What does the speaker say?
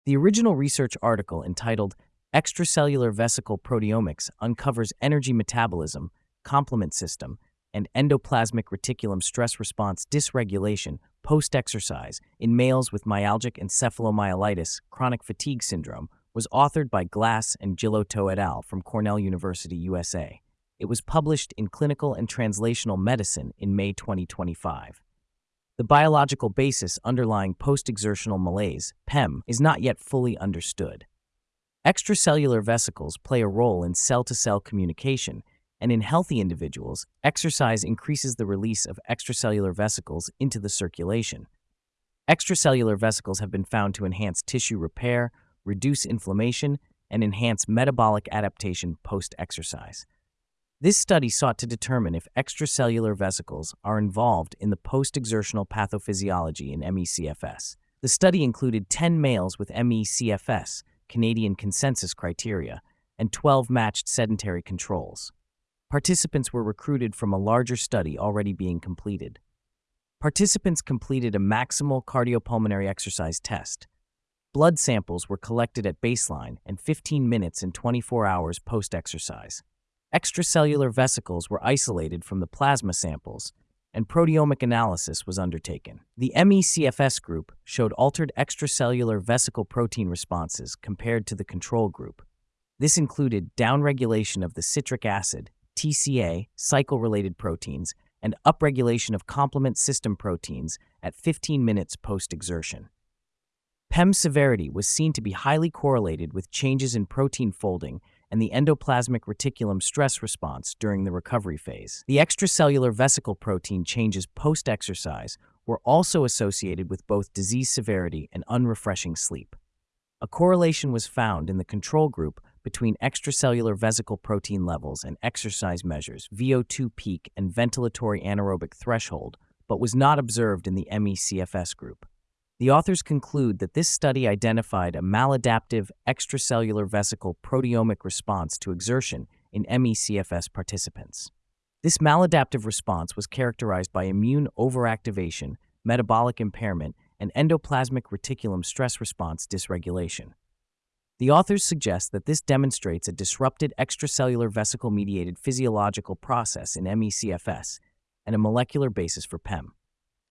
The original research article entitled Extracellular Vesicle Proteomics uncovers energy metabolism, complement system, and endoplasmic reticulum stress response dysregulation post-exercise in males with myalgic encephalomyelitis chronic fatigue syndrome was authored by Glass and Gilotto et al. From Cornell University, USA. It was published in Clinical and Translational Medicine in May 2025. The biological basis underlying post-exertional malaise, PEM, is not yet fully understood. Extracellular vesicles play a role in cell-to-cell communication, and in healthy individuals, exercise increases the release of extracellular vesicles into the circulation. Extracellular vesicles have been found to enhance tissue repair, reduce inflammation, and enhance metabolic adaptation post-exercise. This study sought to determine if extracellular vesicles are involved in the post-exertional pathophysiology in ME/CFS. The study included 10 males with ME/CFS, Canadian consensus criteria, and 12 matched sedentary controls. Participants were recruited from a larger study already being completed. Participants completed a maximal cardiopulmonary exercise test. Blood samples were collected at baseline and 15 minutes and 24 hours post-exercise. Extracellular vesicles were isolated from the plasma samples, and proteomic analysis was undertaken. The ME/CFS group showed altered extracellular vesicle protein responses compared to the control group. This included downregulation of the citric acid, TCA, cycle-related proteins, and upregulation of complement system proteins at 15 minutes post-exertion. PEM severity was seen to be highly correlated with changes in protein folding and the endoplasmic reticulum stress response during the recovery phase. The extracellular vesicle protein changes post-exercise were also associated with both disease severity and unrefreshing sleep. A correlation was found in the control group between extracellular vesicle protein levels and exercise measures, VO2 peak and ventilatory anaerobic threshold, but was not observed in the ME/CFS group. The authors conclude that this study identified a maladaptive extracellular vesicle proteomic response to exertion in ME/CFS participants. This maladaptive response was characterized by immune overactivation, metabolic impairment, and endoplasmic reticulum stress response dysregulation. The authors suggest that this demonstrates a disrupted extracellular vesicle-mediated physiological process in ME/CFS and a molecular basis for PEM.